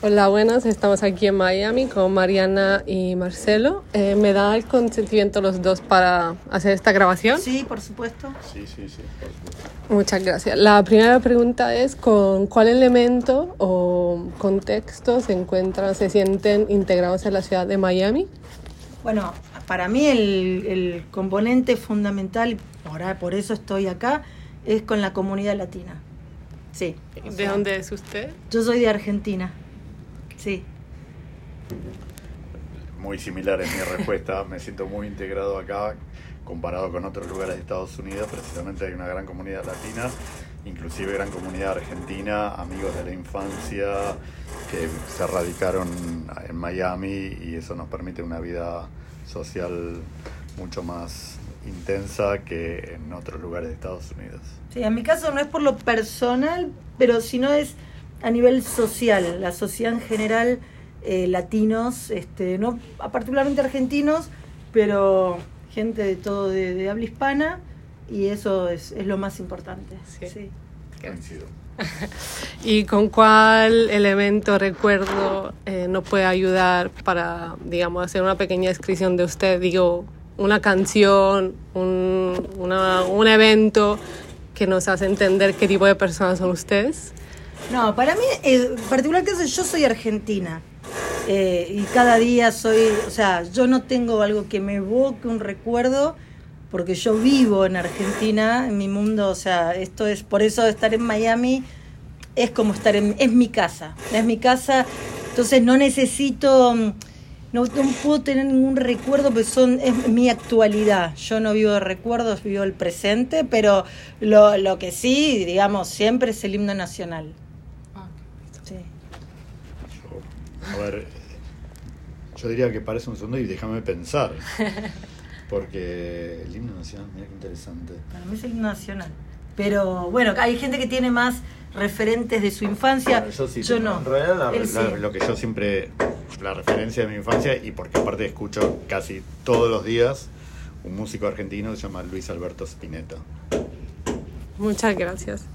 Hola, buenas. Estamos aquí en Miami con Mariana y Marcelo. ¿Me da el consentimiento los dos para hacer esta grabación? Sí, por supuesto. Sí, por supuesto. Muchas gracias. La primera pregunta es: ¿con cuál elemento o contexto se sienten integrados en la ciudad de Miami? Bueno, para mí el componente fundamental, ahora por eso estoy acá, es con la comunidad latina. Sí. ¿De dónde es usted? Yo soy de Argentina. Sí. Muy similar es mi respuesta. Me siento muy integrado acá comparado con otros lugares de Estados Unidos. Precisamente hay una gran comunidad latina, inclusive gran comunidad argentina, amigos de la infancia que se radicaron en Miami, y eso nos permite una vida social mucho más intensa que en otros lugares de Estados Unidos. Sí, en mi caso no es por lo personal, pero sino es a nivel social, la sociedad en general, latinos, no particularmente argentinos, pero gente de todo de habla hispana, y eso es lo más importante. Sí. Coincido. ¿Y con cuál elemento, recuerdo, nos puede ayudar para, digamos, hacer una pequeña descripción de usted? Digo, una canción, un evento que nos hace entender qué tipo de personas son ustedes. No, para mí, en particular caso, yo soy argentina, y cada día yo no tengo algo que me evoque un recuerdo, porque yo vivo en Argentina, en mi mundo, esto es, por eso estar en Miami es como es mi casa, entonces no necesito, no puedo tener ningún recuerdo, porque es mi actualidad. Yo no vivo de recuerdos, vivo el presente, pero lo que sí, digamos, siempre es el himno nacional. Sí. Yo diría que parece un segundo y déjame pensar, porque el himno nacional, mira qué interesante. Para mí es el himno nacional, pero bueno, hay gente que tiene más referentes de su infancia. Bueno, yo no. En realidad lo que yo siempre, la referencia de mi infancia, y porque aparte escucho casi todos los días un músico argentino que se llama Luis Alberto Spinetta. Muchas gracias.